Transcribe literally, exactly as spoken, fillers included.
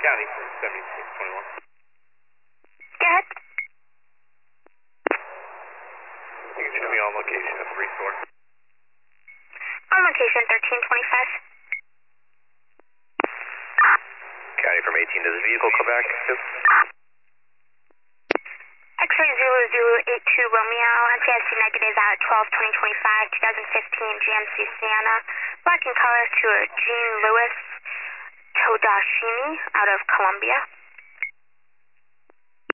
County for seventy-six twenty-one. Go ahead. You can show me on location at the resort. On location, thirteen twenty-five. County from eighteen, does the vehicle come back? X-ray zero zero eight two Romeo, N C I C negative at twelve twenty twenty-five, twenty fifteen G M C Sienna, black in color to Jean Louis Todashini out of Colombia.